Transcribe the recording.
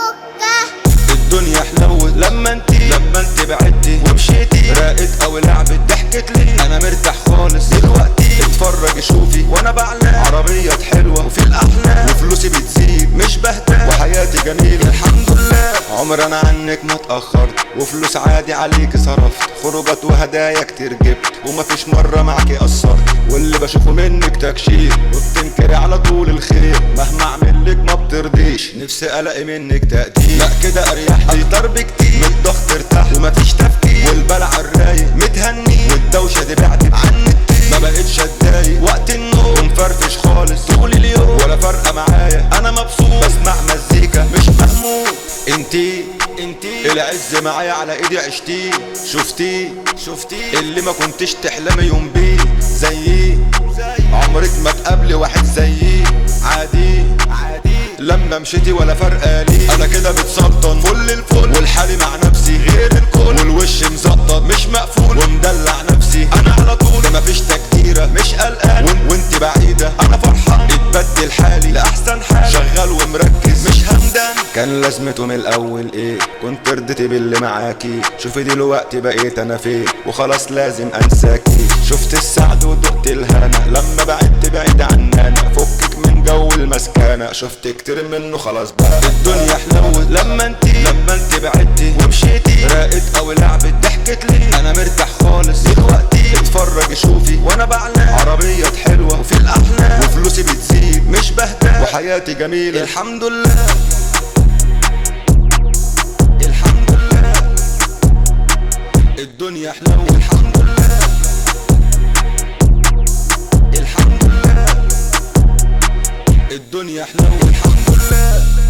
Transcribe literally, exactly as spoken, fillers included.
الدنيا حلوت لما انتي لما انتي بعدتي ومشيتي، راقت او لعبت ضحكت لي، انا مرتاح خالص دلوقتي. اتفرجي شوفي وانا بعلى عربيات حلوة وفي الاحلام، وفلوسي بتزيد مش بهدى، وحياتي جميلة الحمد لله. عمر انا عنك ما اتأخرت، وفلوس عادي عليكي صرفت، خروجات وهدايا كتير جبت، ومفيش مرة معاكي قصرت، واللي بشوفه منك تكشير، وبتنكري على طول الخير، مهما اعملك ما بترضيش، نفسي الاقي منك تقدير. لا كده اريح لي اكتر بكتير، من الضغط ارتاح ومفيش تفكير، والبلع الرايق متهني، والدوشة دي بعدت عني كتير، ما بقتش اتضايق وقت النوم، ومفرفش خالص طول اليوم، ولا فارقة معايا انا مبسوط، بسمع مزيكا مش مهموم. انتي انتي العز معايا على ايدي عشتيه، شفتيه شفتيه اللي ما كنتش تحلمي يوم بيه، زيي عمرك ما تقابلي واحد زيي، عادي عادي لما مشيتي ولا فرقة لي، انا كده بتسلطن فل الفل، والحالي مع نفسي غير الكل، والوش مزقطط مش مقفول، ومدلع نفسي انا على طول، مفيش تكتيرة مش قلقان، وانت بعيدة انا فرحان، اتبدل حالي لاحسن حال، شغال ومركز مش همدان. كان لازمته من الاول ايه؟ كنت رضيتي باللي معاكي، شوفي دلوقتي بقيت انا فين، وخلاص لازم انساكي، شفت السعد ودقت الهنا، لما بعدت بعيد عننا، فكك من جو المسكنة، شفت كتير منه خلاص بقى. الدنيا حلوت لما انتي لما انتي بعدتي ومشيتي، راقت او لعبت ضحكت لي، انا مرتاح خالص دلوقتي. اتفرجي شوفي وانا بعلى عربيات حلوة وفي الاحلام، وفلوسي بتزيد مش بهدى، وحياتي جميلة الحمد لله الحمد لله. الدنيا حلوة الحمد لله الحمد لله. الدنيا حلوة الحمد لله.